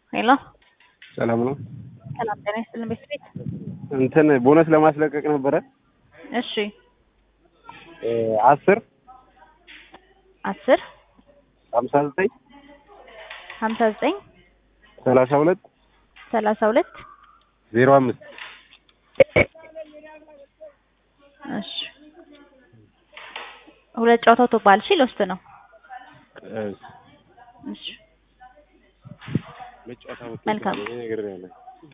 ሄሎ ሰላም ነው። ሰላም ጤና ይስጥልን ቤት እንትን ቦነስ ለማስለቀቅ ነበረ። እሺ 10 10 59 59 32 32 05 እሺ ሁለት ጨዋታ ተባል እሺ ልወስድ ነው። እሺ መጫወታው መልካም ነገር ያለ